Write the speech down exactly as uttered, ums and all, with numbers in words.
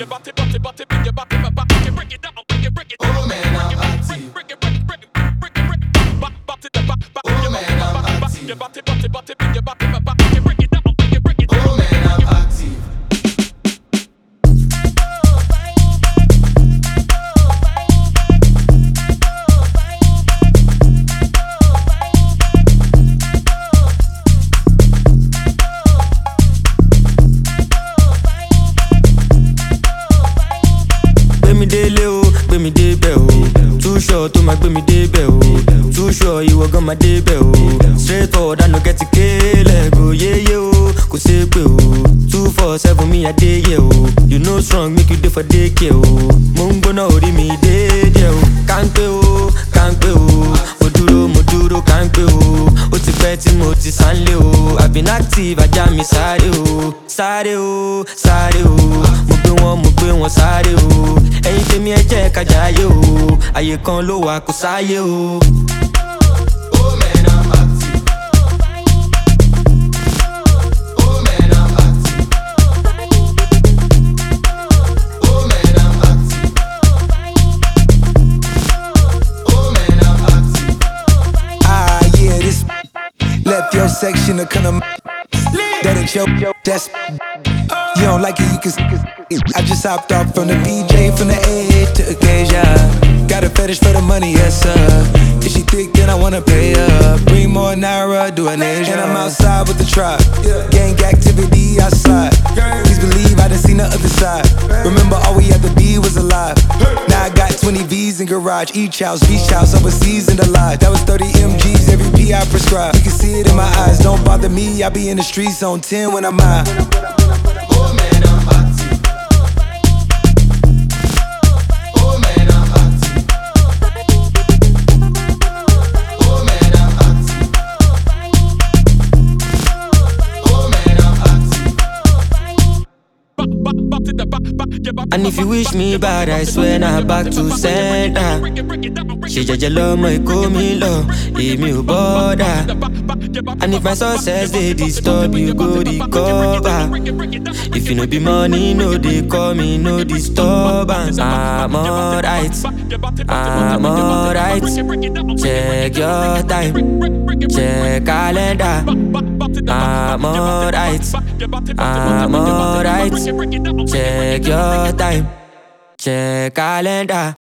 your body, body, body, bring your body, my body, you break it down, break it, break it down. Oh man, I'm active. Break it, break it, break it, break it, break it, back, body, the back, back, Oh your man, body, I'm back, back, active. your body, body, body, bring your body, my body, you break it down, break it, break it down. Oh man, I'm active. Délé o, gbé mi débẹ̀ o. Too sure tó máa gbé mi débẹ̀ o. Too sure ìwọ gan máa débẹ̀ o. Straight forward àná kẹ́tì kélẹ̀ go yéyé o. Kò ṣeé pé o. Two four seven mi àdéyẹ o. You know strong make you dey for daycare o. Mo ń gbóná orí mi déédéé o. Kánpé o, kánpé o. Mo dúró, mo dúró kánpé o. Ó ti pẹ́ tí mo ti sánlé o. I've been active, ajá mi sáré o. Sáré o, sáré o. Mo gbé wọn, mo gbé wọn sáré o. Ẹ̀yin tèmi ẹ jẹ́ ká jayé o. Àyè kan ló wà kò sáyé o. Oh man, I'm active. Oh man, I'm active. Oh man, I'm active. Oh man, I'm active. Ah, yeah, this left your section to kind of that ain't your, that's you don't like it, you can I just hopped off from the B J, from the A to Acacia. Got a fetish for the money, yes sir. If she thick, then I wanna pay her. Bring more Naira, do an Asia. And I'm outside with the tribe. Gang activity outside. Please believe I done seen the other side. Remember all we had to be was alive. Now I got twenty V's in garage. Each house, beach house, overseas in the lodge. That was thirty M Gs, every P I prescribed. You can see it in my eyes, don't bother me. I be in the streets on ten when I'm out. Oh man, I'm active. Oh man, I'm active. Oh man, I'm active. Oh man, I'm active. Back, back, back to the back, back, your body, And if you wish me bad, I swear now back to center. break it, break it down, break Ṣe jẹ́jẹ́ lọ́mọ Èkó mi lọ, èmi ò bọ́dà. the back, back, your body, And if my success dey disturb you, go recover. If you no be money, no dey call me, no disturbance. I'm alright, I'm alright. Check your time, check calendar. I'm alright, I'm alright. Check your time, check calendar.